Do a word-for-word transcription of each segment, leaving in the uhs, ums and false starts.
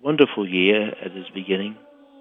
wonderful year at its beginning.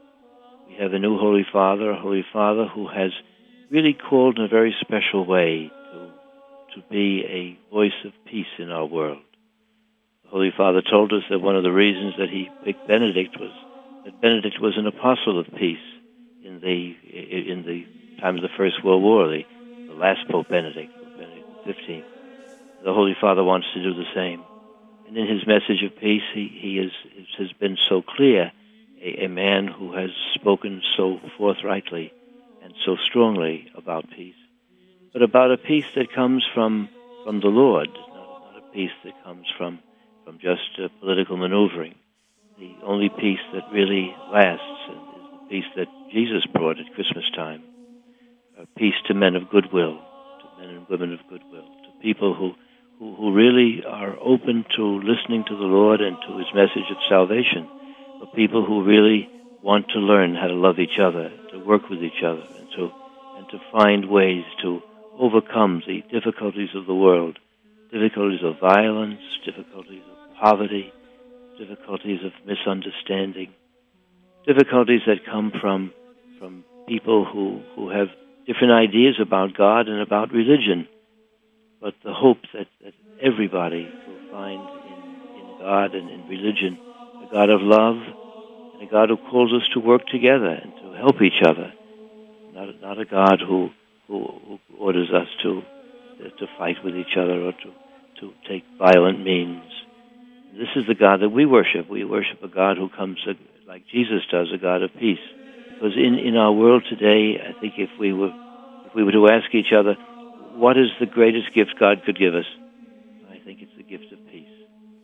We have a new Holy Father, a Holy Father who has really called in a very special way to, to be a voice of peace in our world. The Holy Father told us that one of the reasons that he picked Benedict was that Benedict was an apostle of peace in the in the time of the First World War, the, the last Pope Benedict, Pope Benedict the fifteenth. The Holy Father wants to do the same. And in his message of peace, he, he is, has been so clear, a, a man who has spoken so forthrightly and so strongly about peace, but about a peace that comes from, from the Lord, not, not a peace that comes from, from just uh, political maneuvering. The only peace that really lasts is the peace that Jesus brought at Christmas time, a peace to men of goodwill, to men and women of goodwill, to people who Who, who really are open to listening to the Lord and to his message of salvation, but people who really want to learn how to love each other, to work with each other, and to and to find ways to overcome the difficulties of the world, difficulties of violence, difficulties of poverty, difficulties of misunderstanding, difficulties that come from from people who, who have different ideas about God and about religion. But the hope that, that everybody will find in, in God and in religion a God of love and a God who calls us to work together and to help each other, not, not a God who, who, who orders us to to fight with each other or to, to take violent means. This is the God that we worship. We worship a God who comes like Jesus does, a God of peace. Because in, in our world today, I think if we were if we were to ask each other, what is the greatest gift God could give us? I think it's the gift of peace.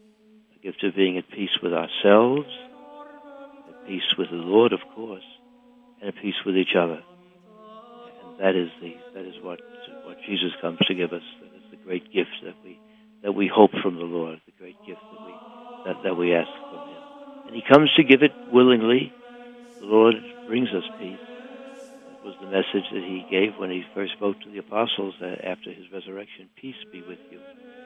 A gift of being at peace with ourselves, at peace with the Lord, of course, and at peace with each other. And that is the that is what what Jesus comes to give us. That is the great gift that we that we hope from the Lord, the great gift that we that, that we ask from him. And he comes to give it willingly. The Lord brings us peace. Was the message that he gave when he first spoke to the apostles after his resurrection, peace be with you.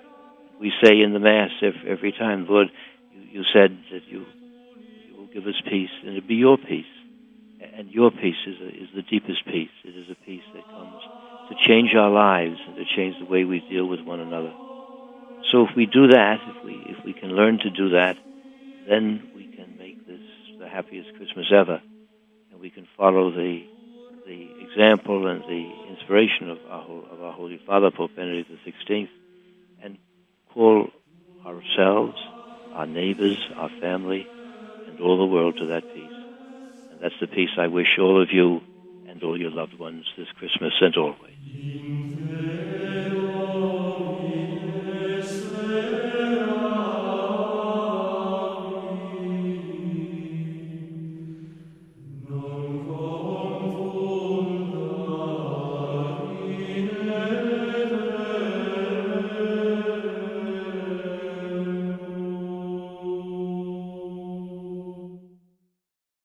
We say in the Mass every, every time, Lord, you, you said that you, you will give us peace, and it be your peace. And your peace is, a, is the deepest peace. It is a peace that comes to change our lives and to change the way we deal with one another. So if we do that, if we if we can learn to do that, then we can make this the happiest Christmas ever, and we can follow the the example and the inspiration of our, of our Holy Father, Pope Benedict the sixteenth, and call ourselves, our neighbors, our family, and all the world to that peace. And that's the peace I wish all of you and all your loved ones this Christmas and always.